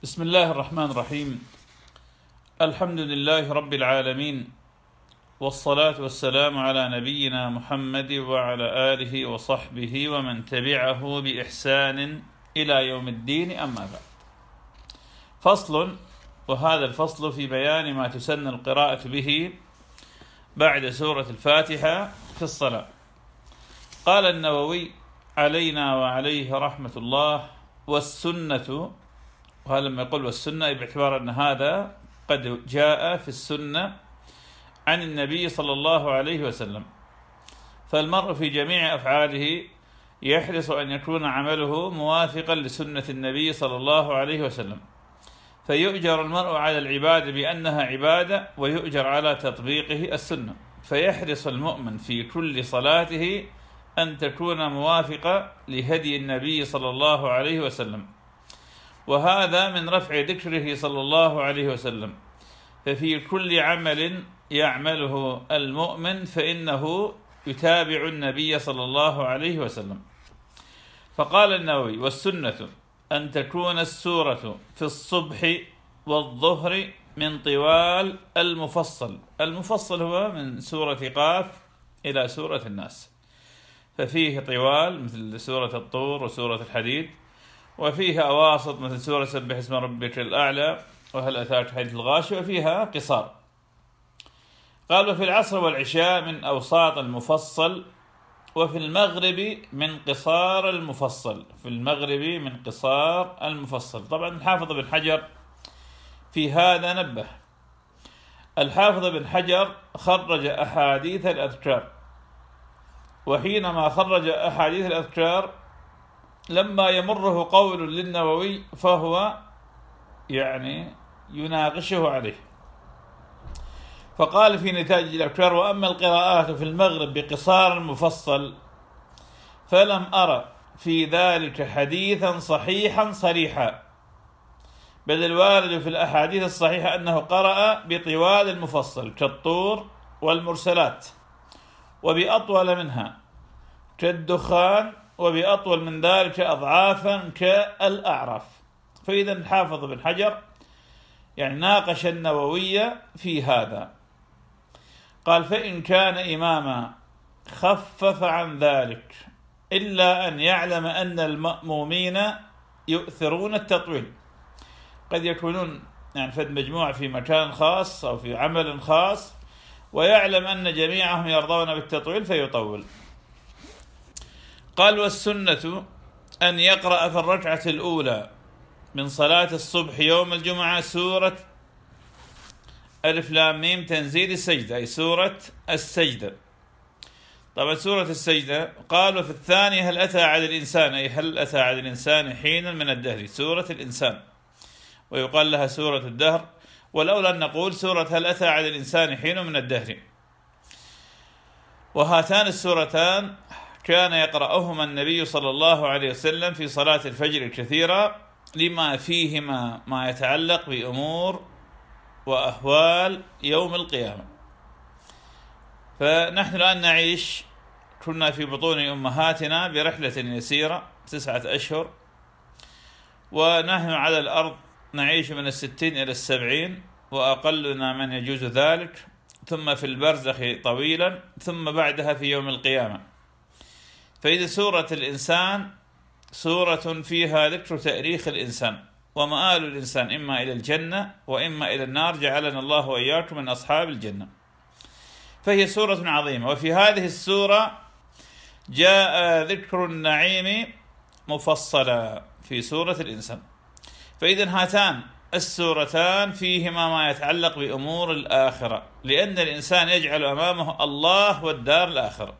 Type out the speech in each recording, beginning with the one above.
بسم الله الرحمن الرحيم. الحمد لله رب العالمين، والصلاة والسلام على نبينا محمد وعلى آله وصحبه ومن تبعه بإحسان إلى يوم الدين، أما بعد. فصل، وهذا الفصل في بيان ما تسن القراءة به بعد سورة الفاتحة في الصلاة. قال النووي علينا وعليه رحمة الله: والسنة، وهذا لما يقول والسنة باعتبار أن هذا قد جاء في السنة عن النبي صلى الله عليه وسلم، فالمرء في جميع أفعاله يحرص أن يكون عمله موافقا لسنة النبي صلى الله عليه وسلم، فيؤجر المرء على العبادة بأنها عبادة، ويؤجر على تطبيقه السنة، فيحرص المؤمن في كل صلاته أن تكون موافقة لهدي النبي صلى الله عليه وسلم، وهذا من رفع ذكره صلى الله عليه وسلم. ففي كل عمل يعمله المؤمن فإنه يتابع النبي صلى الله عليه وسلم. فقال النووي: والسنة أن تكون السورة في الصبح والظهر من طوال المفصل. المفصل هو من سورة قاف إلى سورة الناس، ففيه طوال مثل سورة الطور وسورة الحديد، وفيها أواسط مثل سورة سبح اسم ربك الأعلى وهل أتاك حديث الغاشية، وفيها قصار. قال: وفي العصر والعشاء من أوساط المفصل، وفي المغرب من قصار المفصل. في المغرب من قصار المفصل. طبعا الحافظ بن حجر في هذا نبه. الحافظ بن حجر خرج أحاديث الأذكار، وحينما خرج أحاديث الأذكار لما يمره قول للنووي فهو يناقشه عليه، فقال في نتاج الأذكار: وأما القراءات في المغرب بقصار المفصل فلم أرى في ذلك حديثا صحيحا صريحا، بل الوارد في الأحاديث الصحيحة أنه قرأ بطوال المفصل كالطور والمرسلات، وبأطول منها كالدخان، وبأطول من ذلك أضعافا كالأعراف. فإذا الحافظ بن حجر ناقش النووي في هذا. قال: فإن كان إماما خفف عن ذلك، إلا أن يعلم أن المأمومين يؤثرون التطويل. قد يكونون فد مجموعة في مكان خاص أو في عمل خاص، ويعلم أن جميعهم يرضون بالتطويل فيطول. قال: والسنة أن يقرأ في الركعة الأولى من صلاة الصبح يوم الجمعة سورة ألف لام ميم تنزيل السجدة، أي سورة السجدة. طبعا سورة السجدة. قال: وفي الثانية هل أتى على الإنسان، أي هل أتى على الإنسان حين من الدهر، سورة الإنسان، ويقال لها سورة الدهر، والأولى أن نقول سورة هل أتى على الإنسان حين من الدهر. وهاتان السورتان كان يقرأهما النبي صلى الله عليه وسلم في صلاة الفجر كثيرا، لما فيهما ما يتعلق بأمور وأهوال يوم القيامة. فنحن الآن نعيش، كنا في بطون أمهاتنا برحلة يسيرة 9 أشهر، ونحن على الأرض نعيش من 60 إلى 70، وأقلنا من يجوز ذلك، ثم في البرزخ طويلا، ثم بعدها في يوم القيامة. فإذا سورة الإنسان سورة فيها ذكر تأريخ الإنسان ومآل الإنسان، إما إلى الجنة وإما إلى النار، جعلنا الله وإياكم من أصحاب الجنة. فهي سورة عظيمة. وفي هذه السورة جاء ذكر النعيم مفصلا في سورة الإنسان. فإذا هاتان السورتان فيهما ما يتعلق بأمور الآخرة، لأن الإنسان يجعل أمامه الله والدار الآخرة.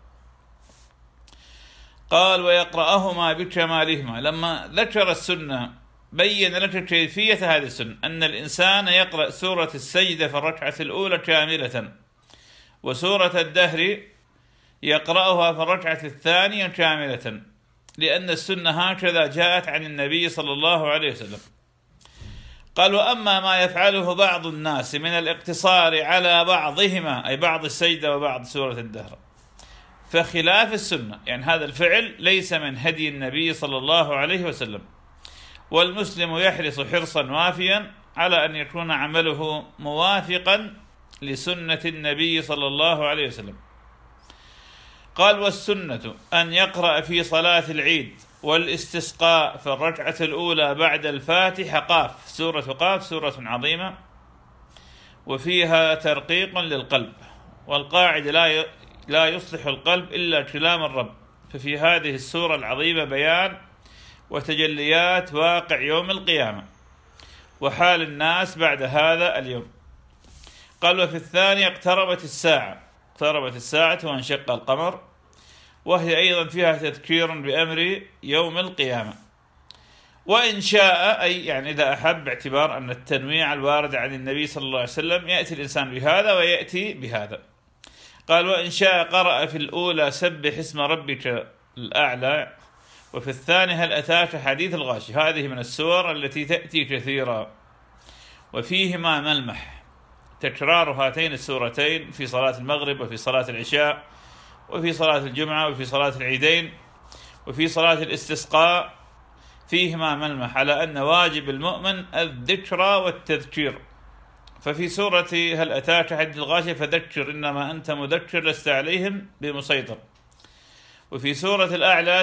قال: ويقرأهما بكمالهما. لما ذكر السنة بين لك كيفية هذه السنة، أن الإنسان يقرأ سورة السجدة في الركعة الأولى كاملة، وسورة الدهر يقرأها في الركعة الثانية كاملة، لأن السنة هكذا جاءت عن النبي صلى الله عليه وسلم. قال: وأما ما يفعله بعض الناس من الاقتصار على بعضهما، أي بعض السجدة وبعض سورة الدهر، فخلاف السنة. هذا الفعل ليس من هدي النبي صلى الله عليه وسلم، والمسلم يحرص حرصا وافيا على أن يكون عمله موافقا لسنة النبي صلى الله عليه وسلم. قال: والسنة أن يقرأ في صلاة العيد والاستسقاء في الركعة الأولى بعد الفاتحة قاف، سورة قاف سورة عظيمة وفيها ترقيق للقلب، والقاعد لا يصلح القلب إلا كلام الرب، ففي هذه السورة العظيمة بيان وتجليات واقع يوم القيامة وحال الناس بعد هذا اليوم. قال: وفي الثانية اقتربت الساعة وانشق القمر، وهي أيضا فيها تذكير بأمر يوم القيامة. وإن شاء، أي يعني إذا أحب، باعتبار أن التنويع الوارد عن النبي صلى الله عليه وسلم يأتي الإنسان بهذا ويأتي بهذا. قال: وإن شاء قرأ في الأولى سبح اسم ربك الأعلى، وفي الثانية هل أتاك حديث الغاشية. هذه من السور التي تأتي كثيرا وفيهما ملمح تكرار هاتين السورتين في صلاة المغرب وفي صلاة العشاء وفي صلاة الجمعة وفي صلاة العيدين وفي صلاة الاستسقاء، فيهما ملمح على أن واجب المؤمن الذكرى والتذكير. ففي سورة هل أتاك حديث الغاشية: فذكر إنما أنت مذكر لست عليهم بمسيطر. وفي سورة الأعلى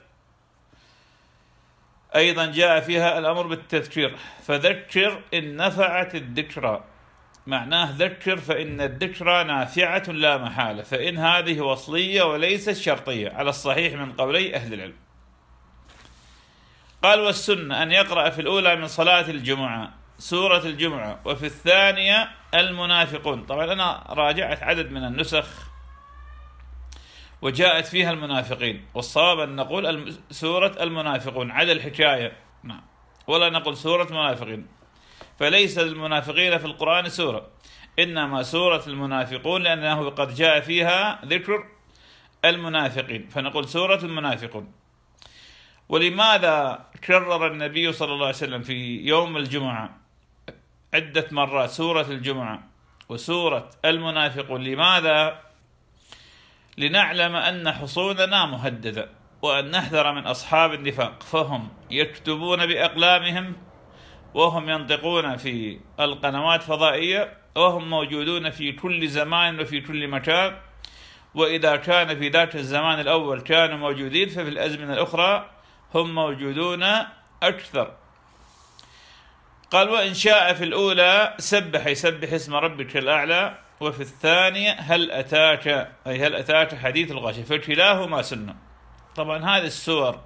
أيضا جاء فيها الأمر بالتذكير: فذكر إن نفعت الذكرى، معناه ذكر فإن الذكرى نافعة لا محالة، فإن هذه وصلية وليست شرطية على الصحيح من قولي أهل العلم. قال: والسنة أن يقرأ في الأولى من صلاة الجمعة سورة الجمعة، وفي الثانية المنافقون. طبعا أنا راجعت عدد من النسخ وجاءت فيها المنافقين، والصواب أن نقول سورة المنافقون عدا الحكاية، نعم، ولا نقول سورة المنافقين، فليس للمنافقين في القرآن سورة، إنما سورة المنافقون، لأنه قد جاء فيها ذكر المنافقين، فنقول سورة المنافقون. ولماذا كرر النبي صلى الله عليه وسلم في يوم الجمعة عدة مرات سورة الجمعة وسورة المنافقون؟ لماذا؟ لنعلم أن حصوننا مهددة، وأن نحذر من أصحاب النفاق، فهم يكتبون بأقلامهم وهم ينطقون في القنوات الفضائية، وهم موجودون في كل زمان وفي كل مكان، وإذا كان في ذاك الزمان الأول كانوا موجودين، ففي الأزمنة الأخرى هم موجودون أكثر. قال: وإن شاء في الأولى يسبح اسم ربك الأعلى، وفي الثانية هل أتاك حديث الغاشية، فكلاهما سنة. طبعا هذه السور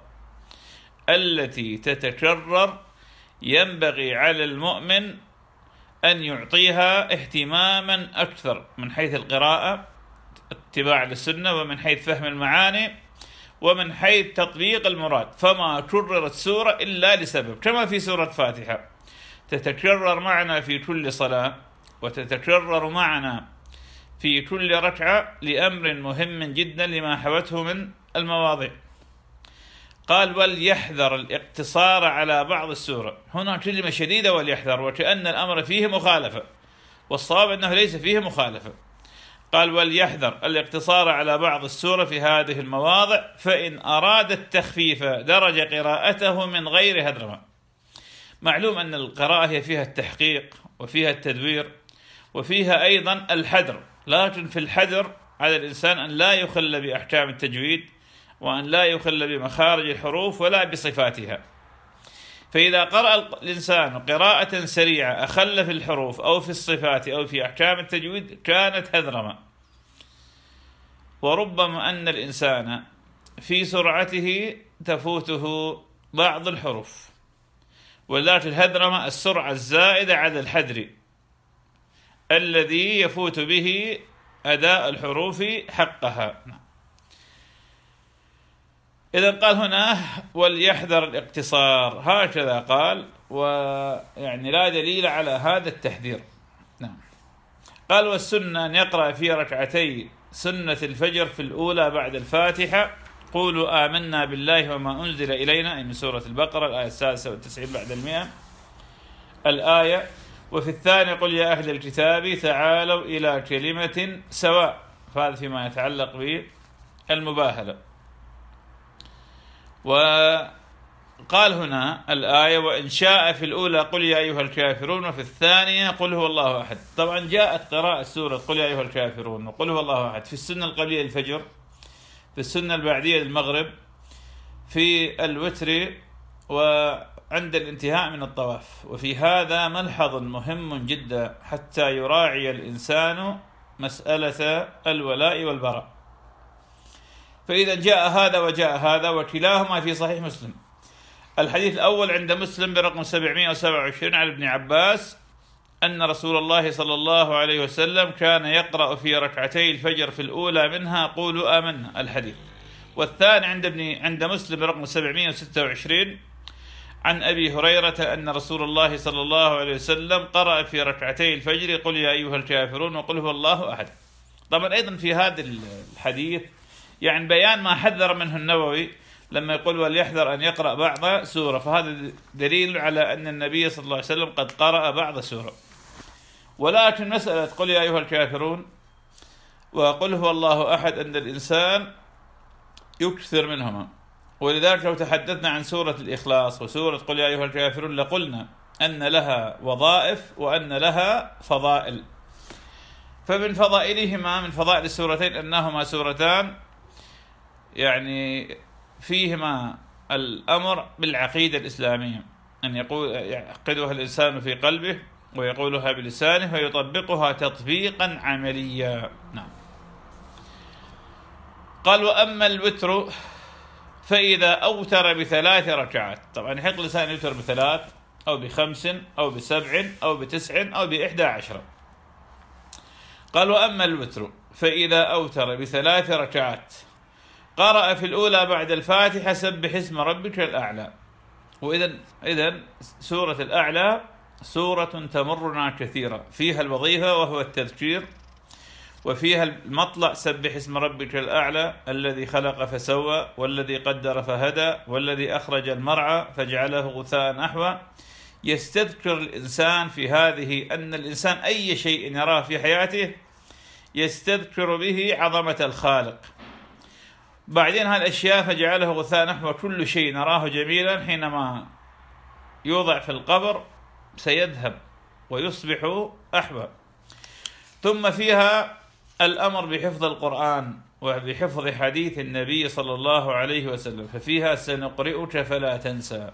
التي تتكرر ينبغي على المؤمن أن يعطيها اهتماما أكثر من حيث القراءة اتباع للسنة، ومن حيث فهم المعاني، ومن حيث تطبيق المراد. فما كررت سورة إلا لسبب، كما في سورة الفاتحة تتكرر معنا في كل صلاة وتتكرر معنا في كل ركعة لأمر مهم جدا لما حوته من المواضيع. قال: وليحذر الاقتصار على بعض السورة. هنا كلمة شديدة، وليحذر، وكأن الأمر فيه مخالفة، والصواب أنه ليس فيه مخالفة. قال: وليحذر الاقتصار على بعض السورة في هذه المواضع، فإن أراد التخفيف درج قراءته من غير هدرمة. معلوم أن القراءة هي فيها التحقيق وفيها التدوير وفيها أيضا الحدر، لكن في الحدر على الإنسان أن لا يخل بأحكام التجويد، وأن لا يخل بمخارج الحروف ولا بصفاتها. فإذا قرأ الإنسان قراءة سريعة أخل في الحروف أو في الصفات أو في أحكام التجويد كانت هذرمة. وربما أن الإنسان في سرعته تفوته بعض الحروف، ولكن الهذرمة السرعة الزائدة على الحدر الذي يفوت به أداء الحروف حقها. إذا قال هنا: وليحذر الاقتصار، هكذا قال، ويعني لا دليل على هذا التحذير. نعم. قال: والسنة أن يقرأ في ركعتي سنة الفجر في الأولى بعد الفاتحة قولوا آمنا بالله وما أنزل إلينا، أي من سورة البقرة الآية 96 بعد 100 الآية. وفي الثاني قل يا أهل الكتاب تعالوا إلى كلمة سواء، فهذا فيما يتعلق بالمباهلة. وقال قال هنا الآية: وإن شاء في الأولى قل يا أيها الكافرون، وفي الثانية قل هو الله أحد. طبعا جاءت قراءة سورة قل يا أيها الكافرون وقل هو الله أحد في السنة القبلية للفجر، في السنة البعدية للمغرب، في الوتر، وعند الانتهاء من الطواف. وفي هذا ملحظ مهم جدا حتى يراعي الإنسان مسألة الولاء والبراء. فإذا جاء هذا وجاء هذا وكلاهما في صحيح مسلم. الحديث الأول عند مسلم برقم 727 عن ابن عباس أن رسول الله صلى الله عليه وسلم كان يقرأ في ركعتي الفجر في الأولى منها قولوا آمنا الحديث. والثاني عند مسلم برقم 726 عن أبي هريرة أن رسول الله صلى الله عليه وسلم قرأ في ركعتي الفجر قل يا أيها الكافرون وقل هو الله أحد. طبعا أيضا في هذا الحديث يعني بيان ما حذر منه النووي لما يقول وليحذر أن يقرأ بعض سورة، فهذا دليل على أن النبي صلى الله عليه وسلم قد قرأ بعض سورة. ولكن مسألة قل يا أيها الكافرون وقل هو الله أحد أن الإنسان يكثر منهما. ولذلك لو تحدثنا عن سورة الإخلاص وسورة قل يا أيها الكافرون لقلنا أن لها وظائف وأن لها فضائل. فمن فضائلهما، من فضائل السورتين، أنهما سورتان يعني فيهما الأمر بالعقيدة الإسلامية، أن يعقدها الإنسان في قلبه ويقولها بلسانه ويطبقها تطبيقا عمليا. نعم. قال: وأما الوتر فإذا أوتر بثلاث ركعات. طبعا يحق الإنسان يوتر بثلاث أو بخمس أو ب7 أو ب9 أو ب11. قال: وأما الوتر فإذا أوتر بثلاث ركعات قرأ في الأولى بعد الفاتحة سبح اسم ربك الأعلى. وإذا سورة الأعلى سورة تمرنا كثيرا، فيها الوظيفة وهو التذكير، وفيها المطلع سبح اسم ربك الأعلى الذي خلق فسوى والذي قدر فهدى والذي أخرج المرعى فجعله غثاء نحوا. يستذكر الإنسان في هذه أن الإنسان أي شيء يراه في حياته يستذكر به عظمة الخالق. بعدين هالأشياء فجعله غثاء نحو، كل شيء نراه جميلا حينما يوضع في القبر سيذهب ويصبح أحوى. ثم فيها الأمر بحفظ القرآن وبحفظ حديث النبي صلى الله عليه وسلم، ففيها سنقرئك فلا تنسى،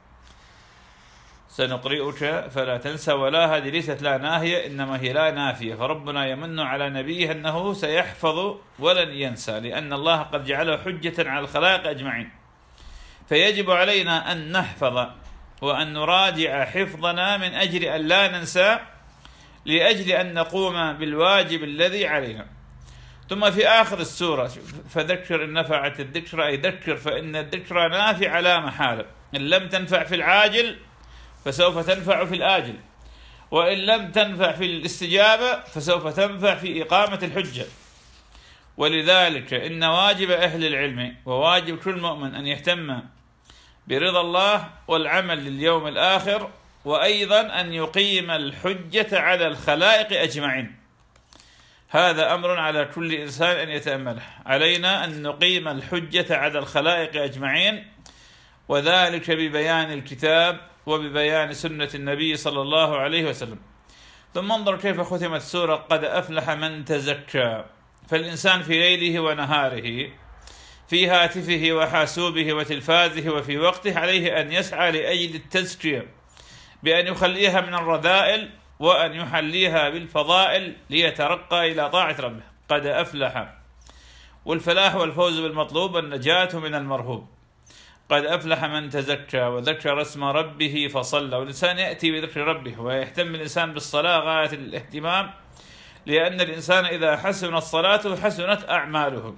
سنقرئك فلا تنسى. ولا هذه ليست لا ناهية، إنما هي لا نافية، فربنا يمن على نبيه أنه سيحفظ ولن ينسى، لأن الله قد جعله حجة على الخلائق أجمعين. فيجب علينا أن نحفظ وأن نراجع حفظنا من أجل أن لا ننسى، لأجل أن نقوم بالواجب الذي علينا. ثم في آخر السورة: فذكر إن نفعت الذكرى، أي ذكر فإن الذكرى نافعة لا محالة، إن لم تنفع في العاجل فسوف تنفع في الآجل، وإن لم تنفع في الاستجابة فسوف تنفع في إقامة الحجة. ولذلك إن واجب أهل العلم وواجب كل مؤمن أن يهتم برضا الله والعمل لليوم الآخر، وأيضا أن يقيم الحجة على الخلائق أجمعين. هذا أمر على كل إنسان أن يتأمله. علينا أن نقيم الحجة على الخلائق أجمعين، وذلك ببيان الكتاب وببيان سنة النبي صلى الله عليه وسلم. ثم انظر كيف ختمت السورة: قد أفلح من تزكى. فالإنسان في ليله ونهاره، في هاتفه وحاسوبه وتلفازه وفي وقته، عليه أن يسعى لأجل التزكية بأن يخليها من الرذائل وأن يحليها بالفضائل ليترقى إلى طاعة ربه. قد أفلح، والفلاح والفوز بالمطلوب، النجاة من المرهوب. قد أفلح من تزكى وذكر اسم ربه فصلى. والإنسان يأتي بذكر ربه ويهتم الإنسان بالصلاة غاية الاهتمام، لأن الإنسان إذا حسنت صلاته حسنت أعماله.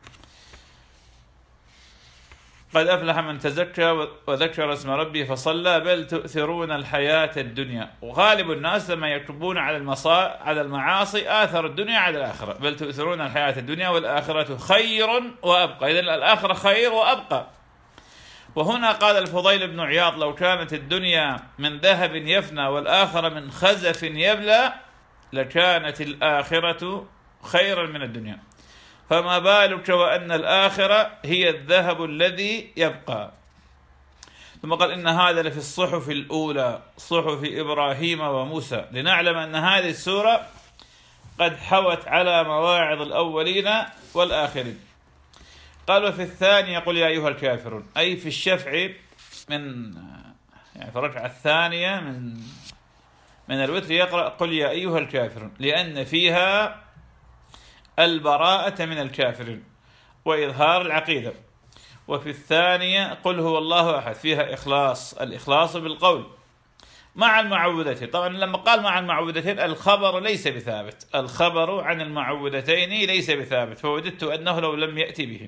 قد أفلح من تزكى وذكر اسم ربه فصلى بل تؤثرون الحياة الدنيا. وغالب الناس لما يكتبون على المعاصي آثر الدنيا على الآخرة. بل تؤثرون الحياة الدنيا والآخرة خير وأبقى. إذن الآخرة خير وأبقى. وهنا قال الفضيل بن عياض: لو كانت الدنيا من ذهب يفنى والآخرة من خزف يبلى لكانت الآخرة خيرا من الدنيا، فما بالك وأن الآخرة هي الذهب الذي يبقى. ثم قال إن هذا لفي الصحف الأولى صحف إبراهيم وموسى، لنعلم أن هذه السورة قد حوت على مواعظ الأولين والآخرين. قال وفي الثانية قل يا أيها الكافرون، أي في الشفع من يعني في الركعة الثانية من الوتر يقرأ قل يا أيها الكافرون، لأن فيها البراءة من الكافرين وإظهار العقيدة. وفي الثانية قل هو الله أحد، فيها الإخلاص بالقول مع المعوذتين. طبعا لما قال مع المعوذتين الخبر ليس بثابت، الخبر عن المعوذتين ليس بثابت، فوددت أنه لو لم يأتي به.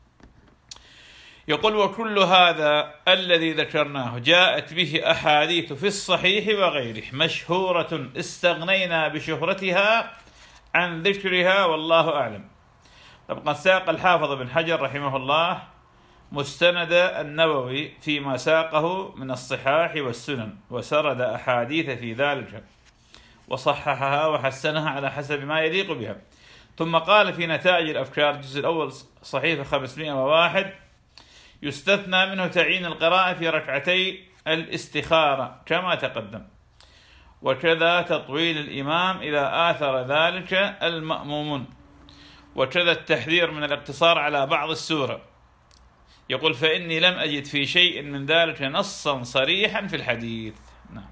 يقول وكل هذا الذي ذكرناه جاءت به أحاديث في الصحيح وغيره مشهورة استغنينا بشهرتها عن ذكرها والله أعلم. طبعا ساق الحافظ بن حجر رحمه الله مستند النووي فيما ساقه من الصحاح والسنن، وسرد أحاديث في ذلك وصححها وحسنها على حسب ما يليق بها. ثم قال في نتائج الأفكار الجزء الأول صحيفة 501 يستثنى منه تعيين القراءة في ركعتي الاستخارة كما تقدم، وكذا تطويل الإمام إذا آثر ذلك المأمومون، وكذا التحذير من الاقتصار على بعض السورة. يقول فإني لم أجد في شيء من ذلك نصا صريحا في الحديث. نعم.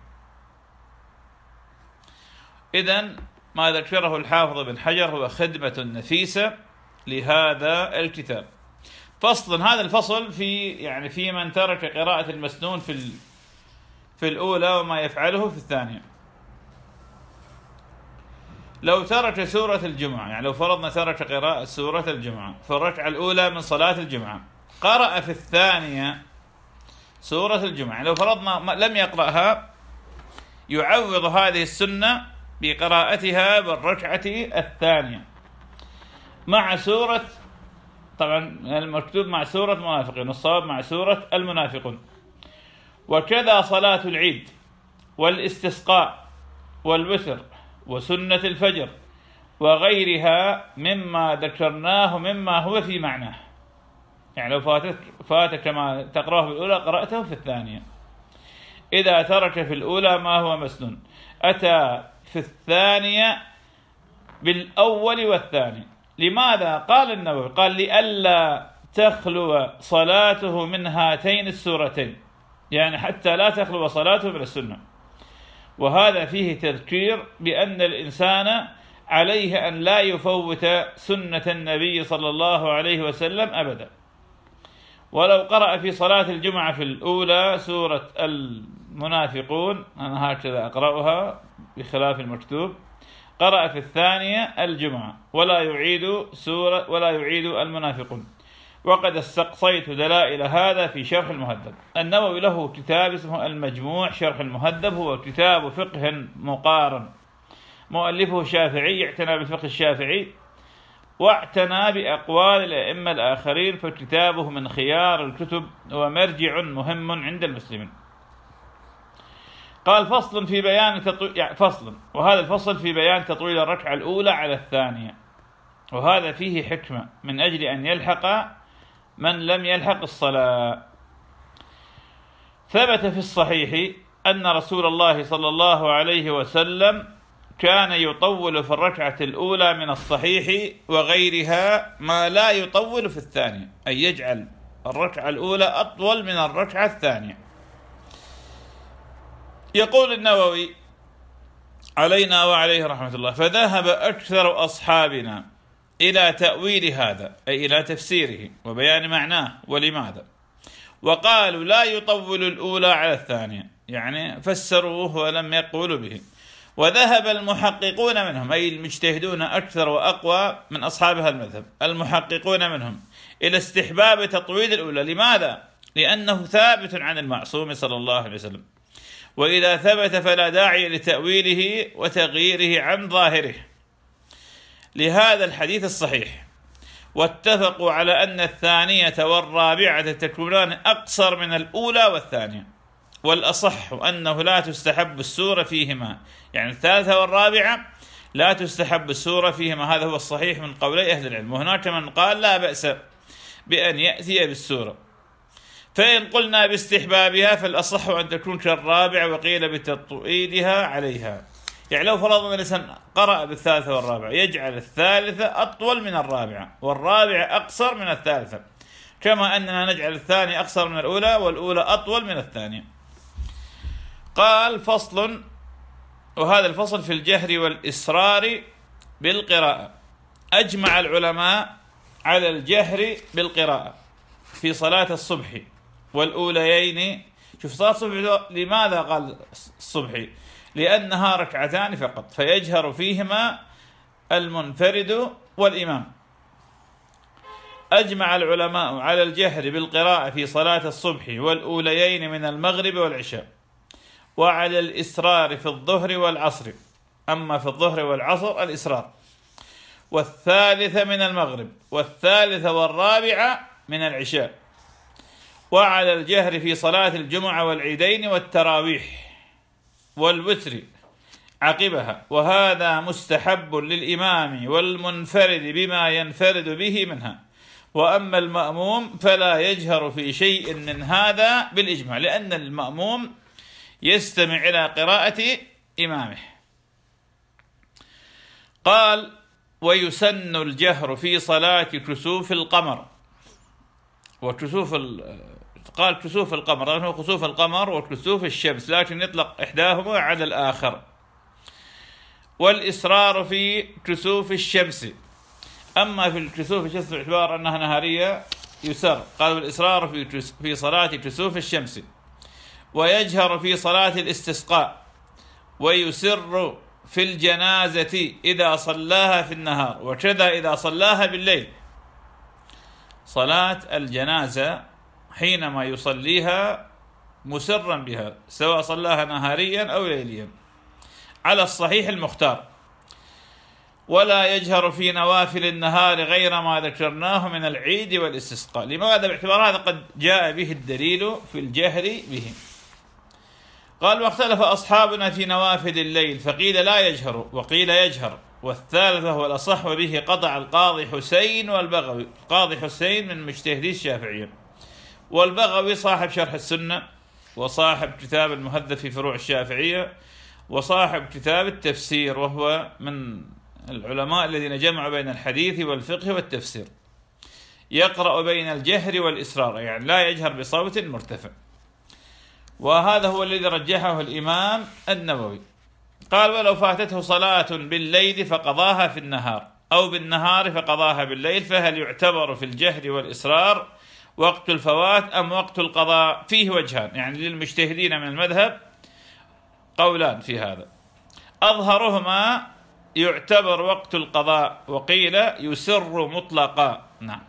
إذن ما ذكره الحافظ بن حجر هو خدمة نفيسة لهذا الكتاب. فصل، هذا الفصل في من ترك قراءة المسنون في الأولى وما يفعله في الثانية. لو ترك سورة الجمعة، يعني لو فرضنا ترك قراءة سورة الجمعة في الركعة الأولى من صلاة الجمعة، قرأ في الثانية سورة الجمعة، يعني لو فرضنا لم يقرأها، يعوض هذه السنة بقراءتها بالركعة الثانية مع سورة، طبعا المكتوب مع سورة منافقين، والصواب مع سورة المنافقون. وكذا صلاة العيد والاستصقاء والوتر وسنة الفجر وغيرها مما ذكرناه مما هو في معناه، يعني لو فاتك كما تقرأه في الأولى قرأته في الثانية. إذا ترك في الأولى ما هو مسنون أتى في الثانية بالأول والثاني. لماذا؟ قال النووي قال لئلا تخلو صلاته من هاتين السورتين، يعني حتى لا تخلو صلاته من السنة. وهذا فيه تذكير بأن الإنسان عليه أن لا يفوت سنة النبي صلى الله عليه وسلم أبدا. ولو قرأ في صلاة الجمعة في الأولى سورة المنافقون، أنا هكذا أقرأها بخلاف المكتوب، قرأ في الثانية الجمعة ولا يعيد المنافقون. وقد استقصيت دلائل هذا في شرح المهذب. النووي له كتاب اسمه المجموع شرح المهذب، هو كتاب فقه مقارن، مؤلفه شافعي، اعتنى بالفقه الشافعي واعتنى بأقوال الأئمة الآخرين، فكتابه من خيار الكتب ومرجع مهم عند المسلمين. قال فصل في بيان وهذا الفصل في بيان تطويل الركعة الأولى على الثانية، وهذا فيه حكمة من أجل أن يلحق من لم يلحق الصلاة. ثبت في الصحيح أن رسول الله صلى الله عليه وسلم كان يطول في الركعة الأولى من الصحيح وغيرها ما لا يطول في الثانية، أي يجعل الركعة الأولى أطول من الركعة الثانية. يقول النووي علينا وعليه رحمة الله فذهب أكثر أصحابنا إلى تأويل هذا، أي إلى تفسيره وبيان معناه ولماذا، وقالوا لا يطول الأولى على الثانية، يعني فسروه ولم يقولوا به. وذهب المحققون منهم، أي المجتهدون أكثر وأقوى من أصحاب هذا المذهب، المحققون منهم إلى استحباب تطويل الأولى. لماذا؟ لأنه ثابت عن المعصوم صلى الله عليه وسلم، وإذا ثبت فلا داعي لتأويله وتغييره عن ظاهره لهذا الحديث الصحيح. واتفقوا على أن الثانية والرابعة تكونان أقصر من الأولى والثانية، والأصح أنه لا تستحب السورة فيهما، يعني الثالثة والرابعة لا تستحب السورة فيهما، هذا هو الصحيح من قولي أهل العلم. وهناك من قال لا بأس بأن يأتي بالسورة. فإن قلنا باستحبابها فالأصح أن تكون كالرابعة، وقيل بتطويلها عليها. يعني لو فرضنا الإنسان قرأ بالثالثة والرابعة يجعل الثالثة أطول من الرابعة والرابعة أقصر من الثالثة، كما أننا نجعل الثانية أقصر من الأولى والأولى أطول من الثانية. قال: فصل. وهذا الفصل في الجهر والإسرار بالقراءة. أجمع العلماء على الجهر بالقراءة في صلاة الصبح والأوليين. شوف صلاة الصبح لماذا قال الصبح؟ لأنها ركعتان فقط، فيجهر فيهما المنفرد والإمام. أجمع العلماء على الجهر بالقراءة في صلاة الصبح والأوليين من المغرب والعشاء، وعلى الإسرار في الظهر والعصر. أما في الظهر والعصر الإسرار، والثالثة من المغرب، والثالثة والرابعة من العشاء، وعلى الجهر في صلاة الجمعة والعيدين والتراويح والوتر عقبها، وهذا مستحب للإمام والمنفرد بما ينفرد به منها. وأما المأموم فلا يجهر في شيء من هذا بالإجماع، لأن المأموم يستمع إلى قراءة إمامه. قال: ويسن الجهر في صلاة كسوف القمر قال كسوف القمر، لأنه كسوف القمر وكسوف الشمس، لكن يطلق إحداهما على الآخر. والإسرار في كسوف الشمس. أما في الكسوف الشمس باعتبار أنها نهارية يسر. قال: والإسرار في صلاة كسوف الشمس. ويجهر في صلاة الاستسقاء، ويسر في الجنازة إذا صلاها في النهار، وكذا إذا صلاها بالليل. صلاة الجنازة حينما يصليها مسرا بها، سواء صلاها نهاريا أو ليليا على الصحيح المختار. ولا يجهر في نوافل النهار غير ما ذكرناه من العيد والاستسقاء. لماذا؟ باعتبار هذا قد جاء به الدليل في الجهر به. قال: واختلف أصحابنا في نوافل الليل، فقيل لا يجهر وقيل يجهر، والثالثة هو الأصح، وبه قطع القاضي حسين والبغوي. القاضي حسين من مجتهدي الشافعية، والبغوي صاحب شرح السنة، وصاحب كتاب المهذب في فروع الشافعية، وصاحب كتاب التفسير، وهو من العلماء الذين جمعوا بين الحديث والفقه والتفسير. يقرأ بين الجهر والإسرار، يعني لا يجهر بصوت مرتفع، وهذا هو الذي رجحه الإمام النووي. قال: ولو فاتته صلاة بالليل فقضاها في النهار، أو بالنهار فقضاها بالليل، فهل يعتبر في الجهر والإسرار وقت الفوات أم وقت القضاء؟ فيه وجهان، يعني للمجتهدين من المذهب قولان في هذا. أظهرهما يعتبر وقت القضاء، وقيل يسر مطلقا. نعم.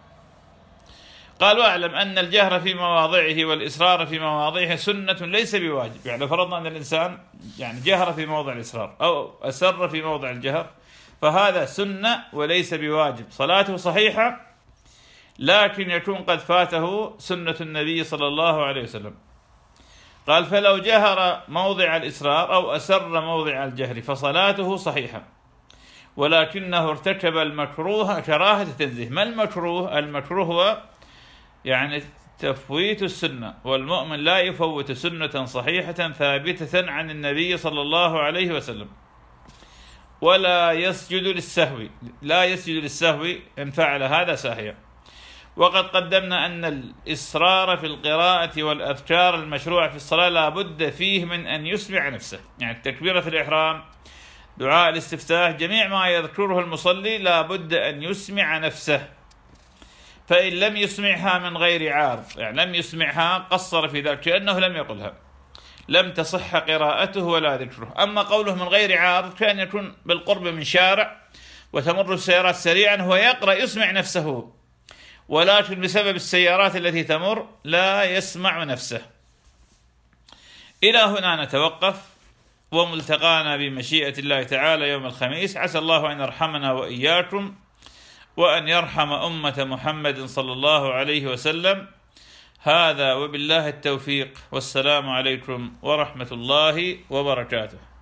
قال: واعلم أن الجهر في مواضعه والإسرار في مواضعه سنة ليس بواجب. يعني لو فرضنا أن الإنسان يعني جهر في موضع الإسرار أو أسر في موضع الجهر، فهذا سنة وليس بواجب، صلاته صحيحة، لكن يكون قد فاته سنة النبي صلى الله عليه وسلم. قال: فلو جهر موضع الإسرار أو أسر موضع الجهر فصلاته صحيحة، ولكنه ارتكب المكروه كراهة تنزيه. ما المكروه؟ المكروه هو يعني تفويت السنة، والمؤمن لا يفوت سنة صحيحة ثابتة عن النبي صلى الله عليه وسلم. ولا يسجد للسهو، لا يسجد للسهو إن فعل هذا ساهيا. وقد قدمنا أن الإصرار في القراءة والأذكار المشروع في الصلاة لا بد فيه من أن يسمع نفسه، يعني تكبيرة الإحرام، دعاء الاستفتاح، جميع ما يذكره المصلي لا بد أن يسمع نفسه. فإن لم يسمعها من غير عارض، يعني لم يسمعها قصر في ذلك كأنه لم يقلها، لم تصح قراءته ولا ذكره. أما قوله من غير عارض كان يكون بالقرب من شارع وتمر السيارات سريعا، هو يقرأ يسمع نفسه، ولكن بسبب السيارات التي تمر لا يسمع نفسه. إلى هنا نتوقف، وملتقانا بمشيئة الله تعالى يوم الخميس. عسى الله أن يرحمنا وإياكم، وأن يرحم أمة محمد صلى الله عليه وسلم. هذا وبالله التوفيق، والسلام عليكم ورحمة الله وبركاته.